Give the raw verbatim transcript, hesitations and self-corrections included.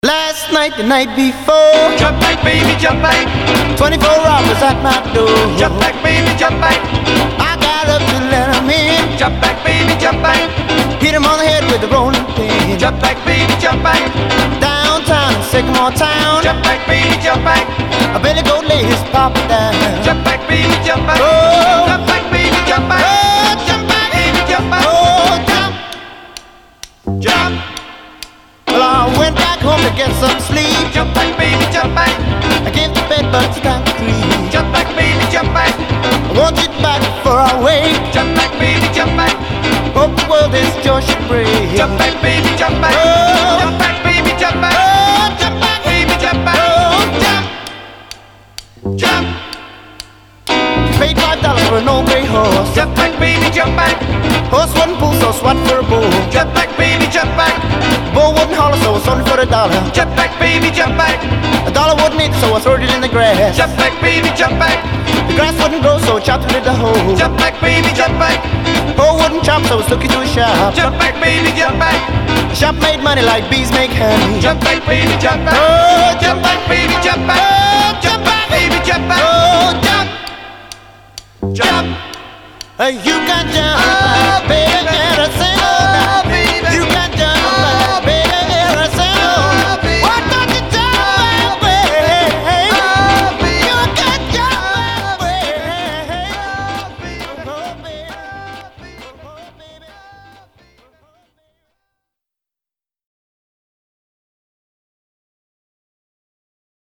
Last night, the night before, jump back, baby, jump back. twenty-four hours at my door. Jump back, baby, jump back. I got up to let him in. Jump back, baby, jump back. Hit him on the head with a rolling pin. Jump back, baby, jump back. Downtown in Sycamore Town. Jump back, baby, jump back. A Billy Goat lay his papa down. Jump back, baby, jump back. Oh, Jump back, baby, jump back. oh, jump back, Baby, jump back. oh, jump. Jump. Well, I went back home to get some sleep. Jump back, baby, jump back. I gave the bed bugs time to creep. Jump back, baby, jump back. I want it back before I wake. Jump back, baby, jump back. Hope the world is just should break. Jump back, baby, jump back. Oh. Jump back, baby, jump back. Oh, jump back, Baby, jump back. oh, jump. Jump. Paid five dollars for an old gray horse. Jump back, baby, jump back. Horse wouldn't pull, so I swat for a bull. Jump back, baby, jump back. Bull wouldn't holler, so I sold it for a dollar. Jump back, baby, jump back. A dollar wouldn't eat, so I threw it in the grass. Jump back, baby, jump back. The grass wouldn't grow, so I chopped it in the hole. Jump back, baby, jump back. Hole wouldn't chop, so I took it to a shop. Jump back, baby, jump back. The shop made money like bees make honey. Jump back, baby, jump back. Oh, Jump back, baby, jump back. oh, jump back, Baby, jump back. oh, jump. Jump. Uh, you got jump.